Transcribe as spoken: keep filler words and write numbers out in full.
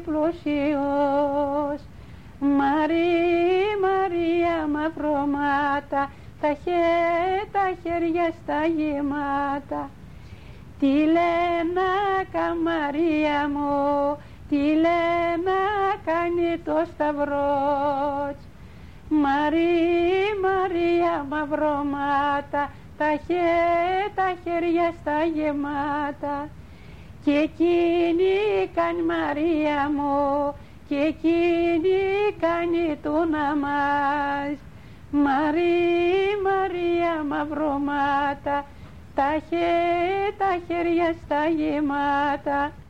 πλούσιος. Μαρία, Μαρία μαυρωμάτα, τα, χέ, τα χέρια στα γεμάτα. Τι λένε Μαρία μου, τι λένε κάνει το σταυρός. Μαρία, Μαρία μαυρωμάτα, τα, χέ, τα χέρια στα γεμάτα. Και εκείνη κάνει Μαρία μου, και εκείνη κάνει του ναμάζ. Μαρία, Μαρία μαυρωμάτα, τα, χέ, τα χέρια στα γεμάτα.